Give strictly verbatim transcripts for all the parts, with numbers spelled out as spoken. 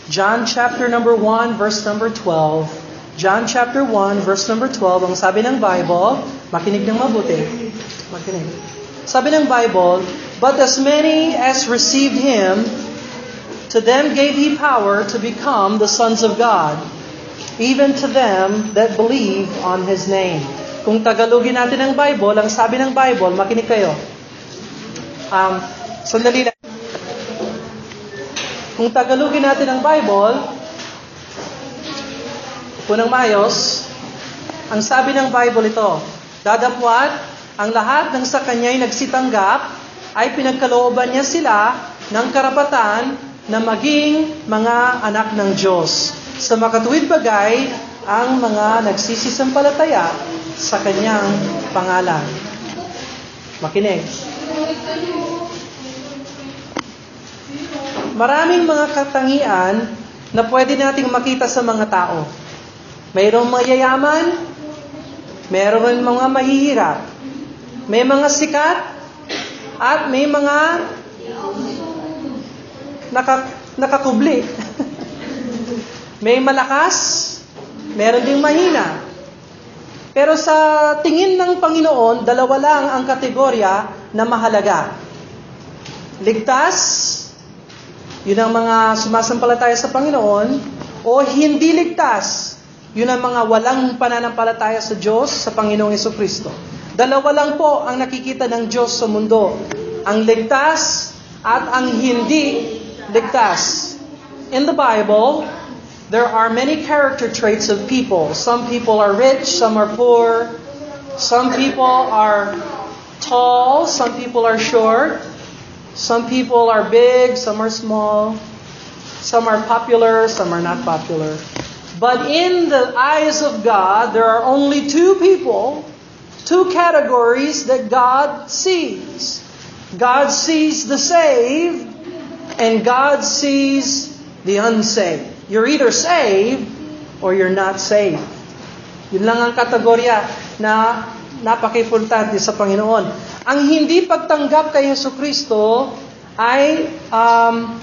John chapter number one, verse number twelve. John chapter one, verse number twelve. Ang sabi ng Bible, makinig ng mabuti. Makinig. Sabi ng Bible, but as many as received Him, to them gave He power to become the sons of God, even to them that believe on His name. Kung Tagalogin natin ang Bible, ang sabi ng Bible, makinig kayo. Um, sandali lang. Kung Tagalogin natin ang Bible, punang maayos, ang sabi ng Bible ito, dadapwat, ang lahat ng sa Kanya'y nagsitanggap, ay pinagkalooban niya sila ng karapatan na maging mga anak ng Diyos. Sa makatuwid bagay, ang mga nagsisisampalataya sa Kanyang pangalan. Makinig. Maraming mga katangian na pwede nating makita sa mga tao. Mayroong mayayaman, mayroong mga mahihirap, may mga sikat, at may mga naka, nakakubli. May malakas, meron ding mahina. Pero sa tingin ng Panginoon, dalawa lang ang kategorya na mahalaga. Ligtas, yun ang mga sumasampalataya sa Panginoon, o hindi ligtas, yun ang mga walang pananampalataya sa Diyos, sa Panginoong Jesucristo. Dalawa lang po ang nakikita ng Diyos sa mundo. Ang ligtas at ang hindi ligtas. In the Bible, there are many character traits of people. Some people are rich, some are poor. Some people are tall, some people are short. Some people are big, some are small. Some are popular, some are not popular. But in the eyes of God, there are only two people, two categories that God sees. God sees the saved, and God sees the unsaved. You're either saved or you're not saved. Yun lang ang kategorya na napaka-importante sa Panginoon. Ang hindi pagtanggap kay Jesucristo ay um,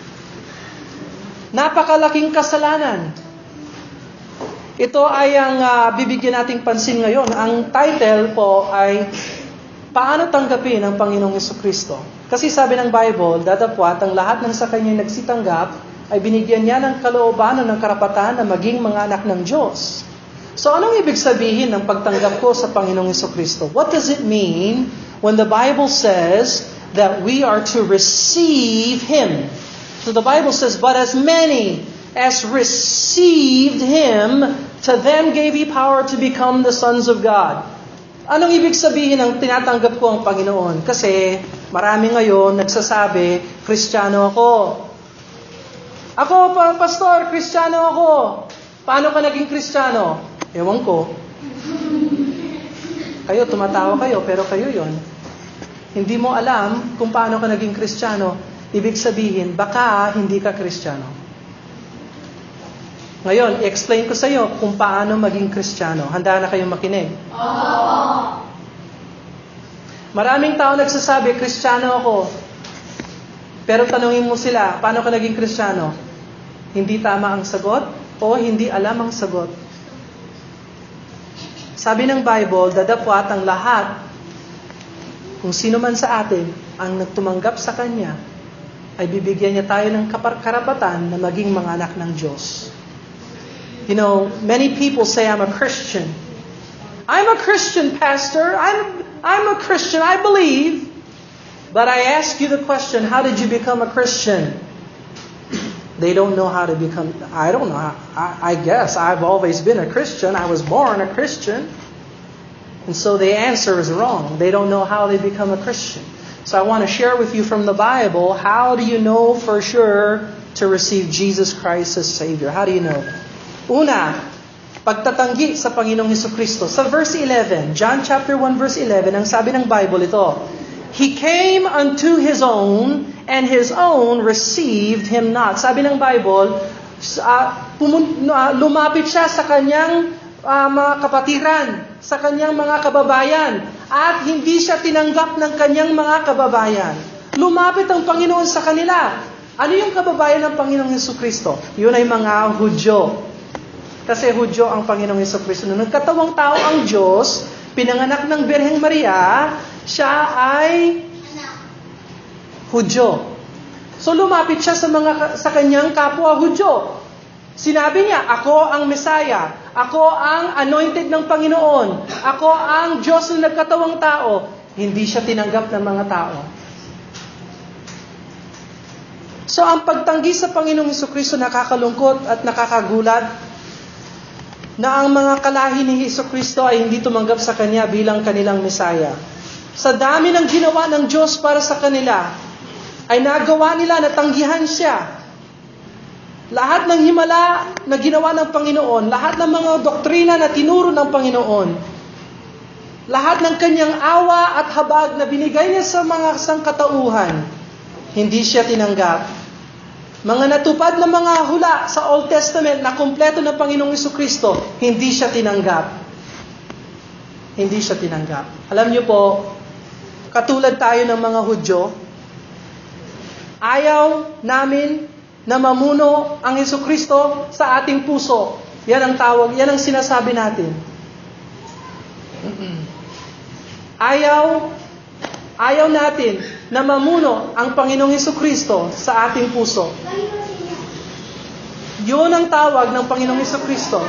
napakalaking kasalanan. Ito ay ang uh, bibigyan nating pansin ngayon. Ang title po ay Paano Tanggapin ang Panginoong Jesucristo? Kasi sabi ng Bible, datapwat ang lahat ng sa Kanya nagsitanggap ay binigyan niya ng kalooban o ng karapatan na maging mga anak ng Diyos. So anong ibig sabihin ng pagtanggap ko sa Panginoong Jesucristo? What does it mean when the Bible says that we are to receive Him? So the Bible says, but as many as received Him, to them gave He power to become the sons of God. Anong ibig sabihin ng tinatanggap ko ang Panginoon? Kasi marami ngayon nagsasabi, Kristiyano ako. Ako, pastor, Kristiyano ako. Paano ka naging Kristiyano? Ewan ko. Kayo, tumatawa kayo, pero kayo yon. Hindi mo alam kung paano ka naging Kristiyano. Ibig sabihin, baka hindi ka Kristiyano. Ngayon, i-explain ko sa iyo kung paano maging Kristiyano. Handa na kayong makinig? Oo. Maraming tao nagsasabi, Kristiyano ako. Pero tanungin mo sila, paano ka naging Kristiyano? Hindi tama ang sagot o hindi alam ang sagot? Sabi ng Bible, dadapwat ang lahat, kung sino man sa atin ang nagtumanggap sa Kanya, ay bibigyan niya tayo ng karapatan na maging mga anak ng Diyos. You know, many people say, I'm a Christian. I'm a Christian, Pastor. I'm, I'm a Christian. I believe. But I ask you the question, how did you become a Christian? They don't know how to become, I don't know. I, I guess I've always been a Christian. I was born a Christian. And so the answer is wrong. They don't know how they become a Christian. So I want to share with you from the Bible, how do you know for sure to receive Jesus Christ as Savior? How do you know? Una, pagtatanggi sa Panginoong Jesucristo. Sa verse eleven, John chapter one verse eleven, ang sabi ng Bible ito, He came unto His own, and His own received Him not. Sabi ng Bible, uh, pumun- uh, lumapit siya sa kanyang uh, mga kapatiran, sa kanyang mga kababayan, at hindi siya tinanggap ng kanyang mga kababayan. Lumapit ang Panginoon sa kanila. Ano yung kababayan ng Panginoong Hesukristo? Yun ay mga Hudyo. Kasi Hudyo ang Panginoong Hesukristo. Nung nagkatawang tao ang Diyos, pinanganak ng Birheng Maria, siya ay Hudyo. So lumapit siya sa mga sa kanyang kapwa Hudyo. Sinabi niya, ako ang Mesaya, ako ang anointed ng Panginoon, ako ang Diyos na nagkatawang tao. Hindi siya tinanggap ng mga tao. So ang pagtanggi sa Panginoong Hesukristo nakakalungkot at nakakagulat na ang mga kalahi ni Hesukristo ay hindi tumanggap sa Kanya bilang kanilang Mesaya. Sa dami ng ginawa ng Diyos para sa kanila, ay nagawa nila na tanggihan siya. Lahat ng himala na ginawa ng Panginoon, lahat ng mga doktrina na tinuro ng Panginoon, lahat ng kanyang awa at habag na binigay niya sa mga sangkatauhan, hindi siya tinanggap. Mga natupad na mga hula sa Old Testament na kumpleto ng Panginoong Hesukristo, hindi siya tinanggap. Hindi siya tinanggap. Alam niyo po, katulad tayo ng mga Hudyo, ayaw namin na mamuno ang Hesukristo sa ating puso. Yan ang tawag, yan ang sinasabi natin. Ayaw, ayaw natin na mamuno ang Panginoong Hesukristo sa ating puso. Yun ang tawag ng Panginoong Hesukristo.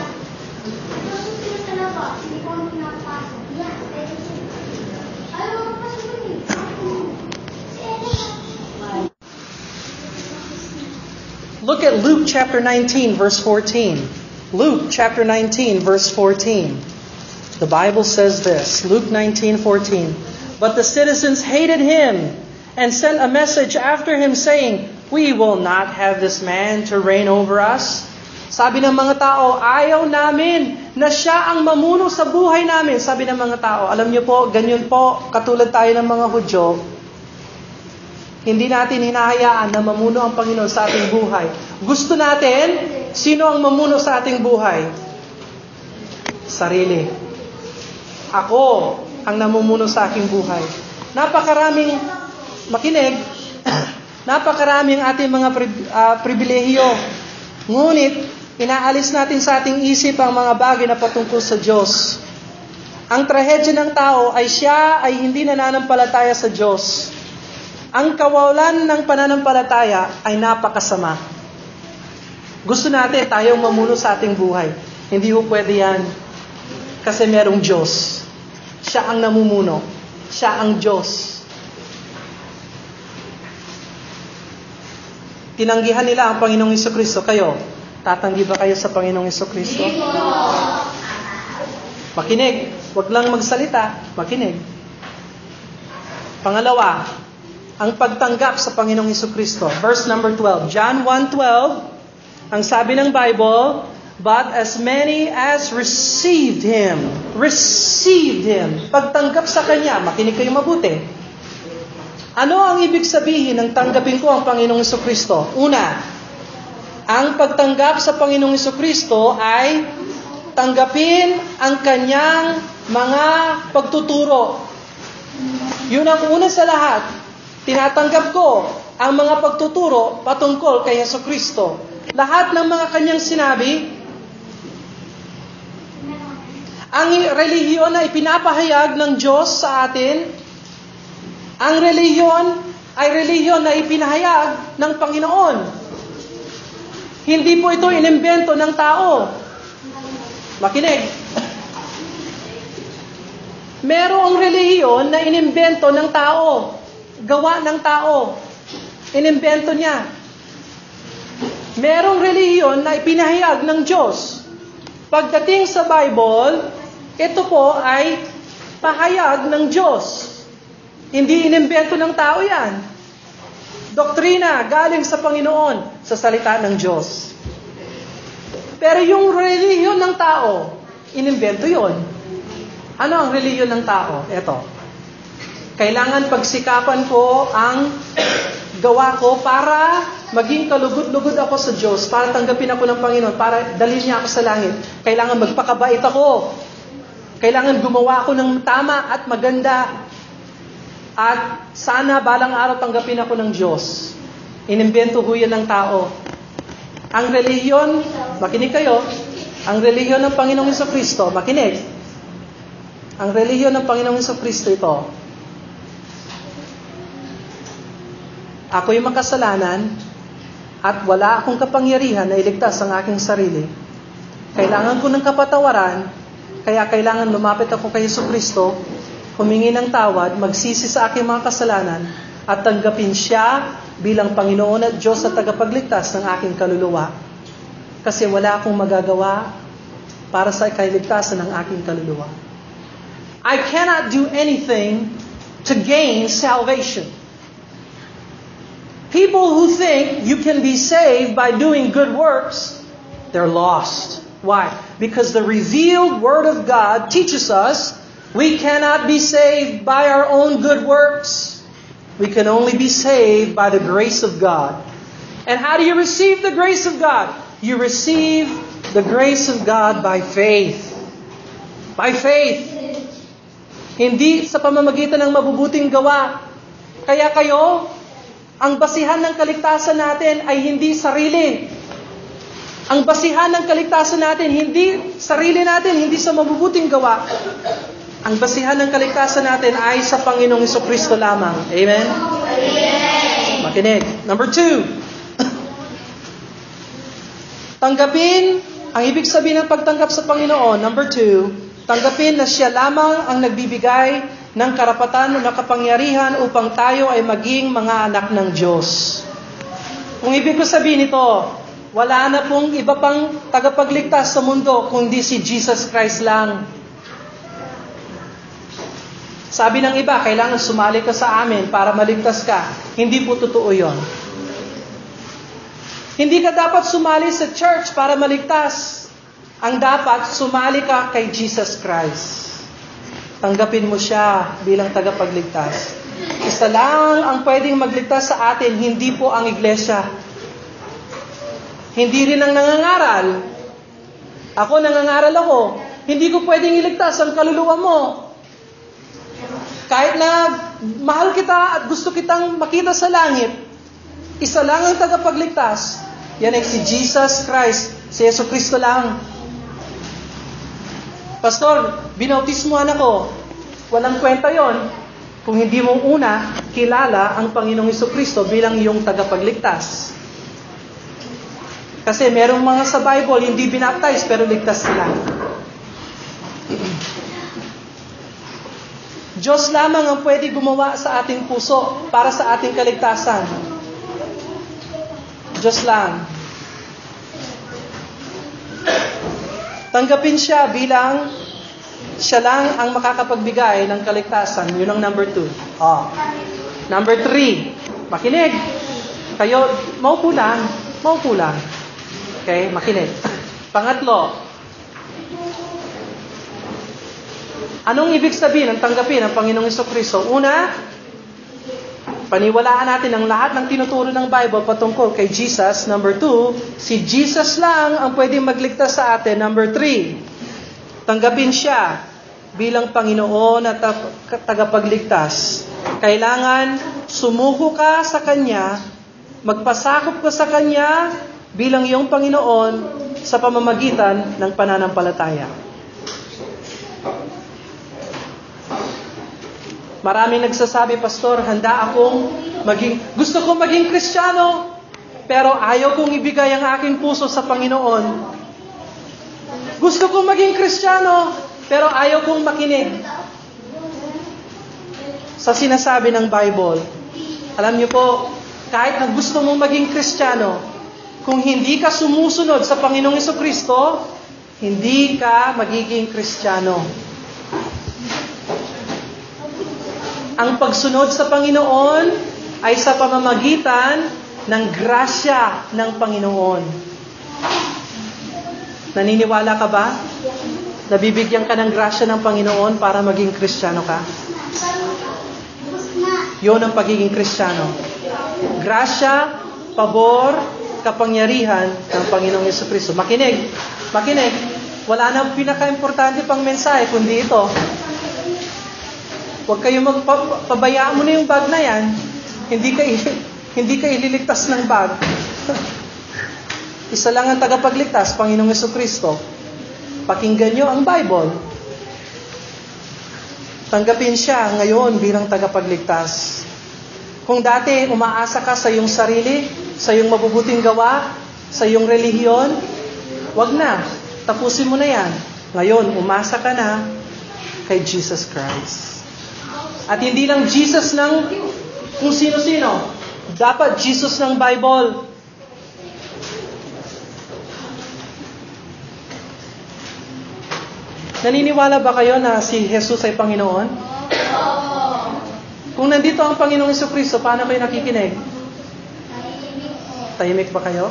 Look at Luke chapter nineteen, verse fourteen. Luke chapter nineteen, verse fourteen. The Bible says this, Luke nineteen fourteen. But the citizens hated him and sent a message after him saying, we will not have this man to reign over us. Sabi ng mga tao, ayaw namin na siya ang mamuno sa buhay namin. Sabi ng mga tao, alam niyo po, ganyan po, katulad tayo ng mga Hudyo, hindi natin hinahayaan na mamuno ang Panginoon sa ating buhay. Gusto natin, sino ang mamuno sa ating buhay? Sarili. Ako ang namumuno sa aking buhay. Napakaraming, makinig, napakaraming ating mga pri- uh, pribilehiyo. Ngunit, inaalis natin sa ating isip ang mga bagay na patungkol sa Diyos. Ang trahedya ng tao ay siya ay hindi nananampalataya sa Diyos. Ang kawalan ng pananampalataya ay napakasama. Gusto natin tayong mamuno sa ating buhay. Hindi ho pwede yan. Kasi merong Diyos. Siya ang namumuno. Siya ang Diyos. Tinanggihan nila ang Panginoong Hesukristo. Kayo, tatanggi ba kayo sa Panginoong Hesukristo? Makinig. Huwag lang magsalita. Makinig. Pangalawa, ang pagtanggap sa Panginoong Hesukristo. Verse number twelve. John one twelve. Ang sabi ng Bible, but as many as received Him. Received Him. Pagtanggap sa Kanya. Makinig kayo mabuti. Ano ang ibig sabihin ng tanggapin ko ang Panginoong Hesukristo? Una, ang pagtanggap sa Panginoong Hesukristo ay tanggapin ang Kanyang mga pagtuturo. Yun ang una sa lahat. Tinatanggap ko ang mga pagtuturo patungkol kay Hesukristo. Lahat ng mga Kanyang sinabi, ang relihiyon na ipinapahayag ng Diyos sa atin, ang relihiyon ay relihiyon na ipinahayag ng Panginoon. Hindi po ito inimbento ng tao. Makinig. Merong relihiyon na inimbento ng tao. Gawa ng tao. Inimbento niya. Merong relihiyon na ipinahayag ng Diyos. Pagdating sa Bible, ito po ay pahayag ng Diyos. Hindi inimbento ng tao yan. Doktrina galing sa Panginoon sa salita ng Diyos. Pero yung relihiyon ng tao, inimbento yon. Ano ang relihiyon ng tao? Ito. Kailangan pagsikapan ko ang gawa ko para maging kalugod-lugod ako sa Diyos, para tanggapin ako ng Panginoon, para dalhin niya ako sa langit. Kailangan magpakabait ako. Kailangan gumawa ako ng tama at maganda. At sana balang araw tanggapin ako ng Diyos. Inimbento ho yan ng tao. Ang relihiyon, makinig kayo, ang relihiyon ng Panginoong Jesucristo, makinig. Ang relihiyon ng Panginoong Jesucristo ito. Ako'y makasalanan at wala akong kapangyarihan na iligtas ang aking sarili. Kailangan ko ng kapatawaran, kaya kailangan lumapit ako kay Jesucristo, humingi ng tawad, magsisi sa aking mga kasalanan, at tanggapin siya bilang Panginoon at Diyos at tagapagligtas ng aking kaluluwa. Kasi wala akong magagawa para sa kailigtasan ng aking kaluluwa. I cannot do anything to gain salvation. People who think you can be saved by doing good works, they're lost. Why? Because the revealed Word of God teaches us we cannot be saved by our own good works. We can only be saved by the grace of God. And how do you receive the grace of God? You receive the grace of God by faith. By faith. Hindi sa pamamagitan ng mabubuting gawa. Kaya kayo, ang basihan ng kaligtasan natin ay hindi sarili. Ang basihan ng kaligtasan natin, hindi sarili natin, hindi sa mabubuting gawa. Ang basihan ng kaligtasan natin ay sa Panginoong Jesucristo lamang. Amen? Amen. Makinig. Number two. Tanggapin, ang ibig sabihin ng pagtanggap sa Panginoon, number two, tanggapin na siya lamang ang nagbibigay ng karapatan o nakapangyarihan upang tayo ay maging mga anak ng Diyos. Kung ibig ko sabihin ito, wala na pong iba pang tagapagligtas sa mundo kundi si Jesus Christ lang. Sabi ng iba, kailangan sumali ka sa amin para maligtas ka. Hindi po totoo yon. Hindi ka dapat sumali sa church para maligtas. Ang dapat, sumali ka kay Jesus Christ. Tanggapin mo siya bilang tagapagligtas. Isa lang ang pwedeng magligtas sa atin, hindi po ang iglesia. Hindi rin ang nangangaral. Ako, nangangaral ako. Hindi ko pwedeng iligtas ang kaluluwa mo. Kahit na mahal kita at gusto kitang makita sa langit, isa lang ang tagapagligtas. Yan ay si Jesus Christ, si Jesucristo lang. Pastor, binautismohan ako. Walang kwenta yon kung hindi mo una kilala ang Panginoong Jesucristo bilang iyong tagapagligtas. Kasi merong mga sa Bible hindi binaptize pero ligtas sila. Diyos lamang ang pwede gumawa sa ating puso para sa ating kaligtasan. Diyos lang. Tanggapin siya bilang siya lang ang makakapagbigay ng kaligtasan. Yun ang number two. Oh. Number three. Makinig. Kayo, maupo lang. Maupo lang. Okay, makinig. Pangatlo. Anong ibig sabihin ng tanggapin ng Panginoong Jesucristo? Una, paniwalaan natin ang lahat ng tinuturo ng Bible patungkol kay Jesus. Number two, si Jesus lang ang pwedeng magligtas sa atin. Number three, tanggapin siya bilang Panginoon at tagapagligtas. Kailangan sumuko ka sa Kanya, magpasakop ka sa Kanya bilang iyong Panginoon sa pamamagitan ng pananampalataya. Maraming nagsasabi, Pastor, handa akong maging, gusto kong maging Kristiyano, pero ayaw kong ibigay ang aking puso sa Panginoon. Gusto kong maging Kristiyano, pero ayaw kong makinig sa sinasabi ng Bible. Alam niyo po, kahit na gusto mong maging Kristiyano, kung hindi ka sumusunod sa Panginoong Jesucristo, hindi ka magiging Kristiyano. Ang pagsunod sa Panginoon ay sa pamamagitan ng grasya ng Panginoon. Naniniwala ka ba? Nabibigyan ka ng grasya ng Panginoon para maging Kristiyano ka? Yun ang pagiging Kristiyano. Grasya, pabor, kapangyarihan ng Panginoong Jesucristo. Makinig. Makinig. Wala nang pinaka-importante pang mensahe kundi ito. Huwag kayo magpabayaan mo na yung bag na yan. Hindi ka Hindi ka ililigtas ng bag. Isa lang ang tagapagligtas, Panginoong Jesucristo. Pakinggan nyo ang Bible. Tanggapin siya ngayon bilang tagapagligtas. Kung dati umaasa ka sa iyong sarili, sa iyong mabubuting gawa, sa iyong relihiyon, wag na. Tapusin mo na yan. Ngayon, umasa ka na kay Jesus Christ. At hindi lang Jesus ng kung sino-sino. Dapat Jesus ng Bible. Naniniwala ba kayo na si Jesus ay Panginoon? Kung nandito ang Panginoong Jesucristo, paano kayo nakikinig? Tahimik ba kayo?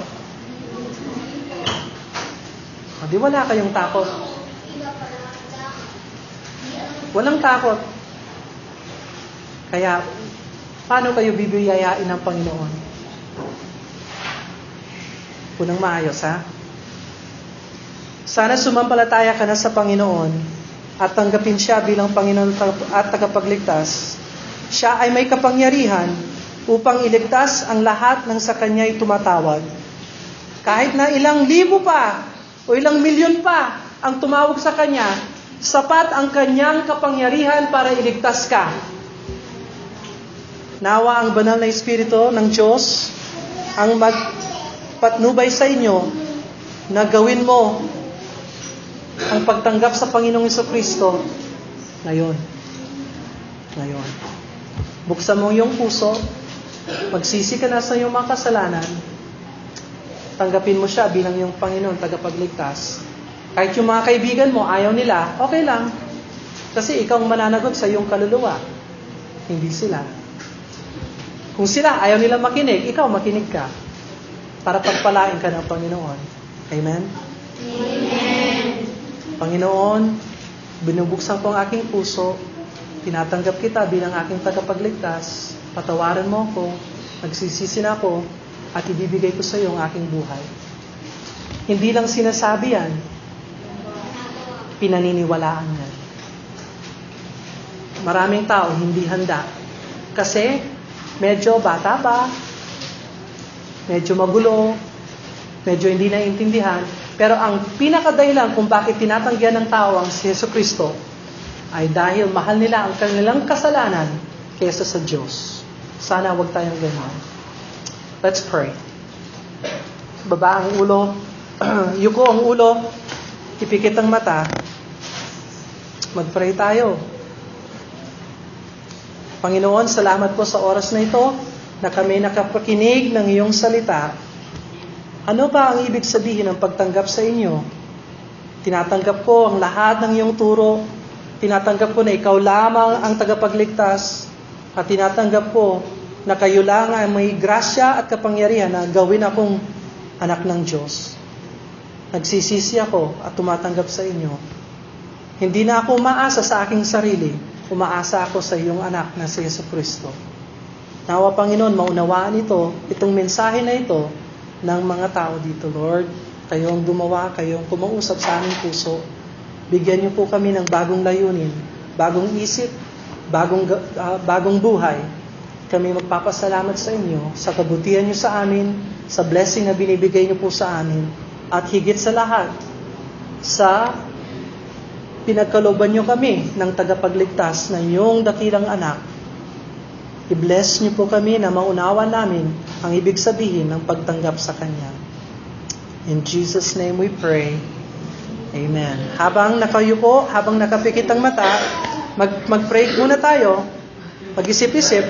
O, di wala kayong takot. Walang takot. Kaya, paano kayo bibiyayain ng Panginoon? Punang maayos, ha? Sana sumampalataya ka na sa Panginoon at tanggapin siya bilang Panginoon at tagapagligtas. Siya ay may kapangyarihan upang iligtas ang lahat ng sa Kanya'y tumatawag. Kahit na ilang libo pa o ilang milyon pa ang tumawag sa Kanya, sapat ang Kanyang kapangyarihan para iligtas ka. Nawa ang banal na Espiritu ng Diyos ang magpatnubay sa inyo na gawin mo ang pagtanggap sa Panginoong Jesucristo ngayon. Ngayon. Buksan mo yung puso, magsisi ka na sa iyong mga kasalanan, tanggapin mo siya bilang yung Panginoon, tagapagligtas. Kahit yung mga kaibigan mo, ayaw nila, okay lang. Kasi ikaw ang mananagot sa iyong kaluluwa. Hindi sila. Kung sila ayaw nila makinig, ikaw makinig ka. Para pagpalain ka ng Panginoon. Amen? Amen. Panginoon, binubuksan ko ang aking puso, tinatanggap kita bilang aking tagapagligtas, patawaran mo ako, nagsisisi na ako, at ibibigay ko sa iyo ang aking buhay. Hindi lang sinasabi yan, pinaniniwalaan yan. Maraming tao hindi handa. Kasi, medyo bata pa, medyo magulo, medyo hindi naiintindihan. Pero ang pinakadahilan kung bakit tinatanggihan ng tao ang si Jesucristo ay dahil mahal nila ang kanilang kasalanan kaysa sa Diyos. Sana wag tayong ganoon. Let's pray. Baba ang ulo, yuko ang ulo, ipikit ang mata. Mag-pray tayo. Panginoon, salamat po sa oras na ito na kami nakapakinig ng iyong salita. Ano ba ang ibig sabihin ng pagtanggap sa inyo? Tinatanggap ko ang lahat ng iyong turo. Tinatanggap ko na ikaw lamang ang tagapagligtas. At tinatanggap ko na kayo lang ang may grasya at kapangyarihan na gawin akong anak ng Diyos. Nagsisisi ako at tumatanggap sa inyo. Hindi na ako umaasa sa aking sarili. Umaasa ako sa iyong anak na si Jesucristo. Nawa Panginoon, maunawaan ito, itong mensahe na ito, ng mga tao dito, Lord. Kayo ang gumawa, kayo ang kumausap sa aming puso. Bigyan niyo po kami ng bagong layunin, bagong isip, bagong, uh, bagong buhay. Kami magpapasalamat sa inyo sa kabutihan niyo sa amin, sa blessing na binibigay niyo po sa amin, at higit sa lahat, sa pinagkalooban niyo kami ng tagapagligtas na iyong dakilang anak. I-bless niyo po kami na maunawa namin ang ibig sabihin ng pagtanggap sa Kanya. In Jesus' name we pray. Amen. Habang nakayuko, habang nakapikit ang mata, mag, mag-pray muna tayo. Mag-isip-isip.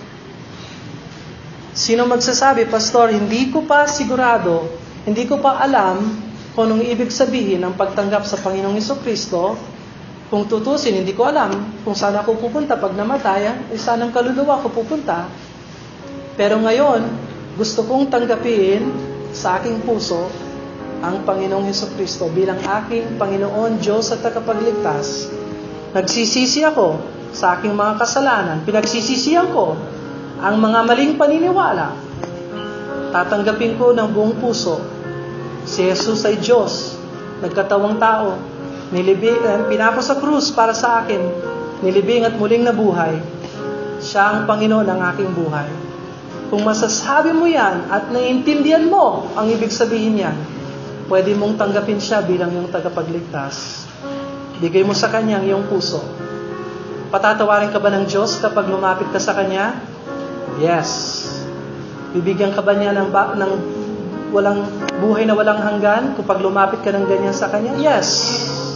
Sino magsasabi, Pastor, hindi ko pa sigurado, hindi ko pa alam kung anong ibig sabihin ng pagtanggap sa Panginoong Jesucristo. Kung tutusin, hindi ko alam kung saan ako pupunta pag namatay, eh saan ang kaluluwa ko pupunta. Pero ngayon, gusto kong tanggapin sa aking puso ang Panginoong Jesucristo bilang aking Panginoon, Diyos at tagapagligtas. Nagsisisi ako sa aking mga kasalanan. Pinagsisisihan ko ang mga maling paniniwala. Tatanggapin ko ng buong puso. Si Jesus ay Diyos, nagkatawang tao. Nilibing, uh, pinako sa krus para sa akin, nilibing at muling nabuhay. Siya ang Panginoon ng aking buhay. Kung masasabi mo yan at naiintindihan mo ang ibig sabihin yan, pwede mong tanggapin siya bilang yung tagapagligtas. Bigay mo sa Kanya ang iyong puso. Patatawarin ka ba ng Diyos kapag lumapit ka sa Kanya? Yes. Bibigyan ka ba niya ng, ba- ng walang buhay na walang hanggan kapag lumapit ka ng ganyan sa Kanya? Yes.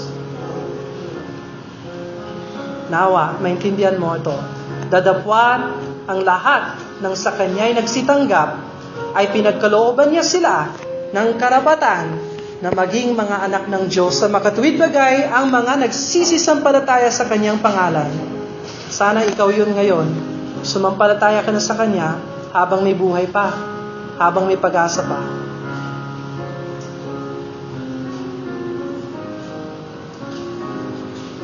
Nawa, maintindihan mo ito. Dadapwan ang lahat ng sa Kanya'y nagsitanggap ay pinagkalooban niya sila ng karapatan na maging mga anak ng Diyos sa makatuwid bagay ang mga nagsisisampalataya sa Kanyang pangalan. Sana ikaw yun ngayon. Sumampalataya ka na sa Kanya habang may buhay pa, habang may pag-asa pa.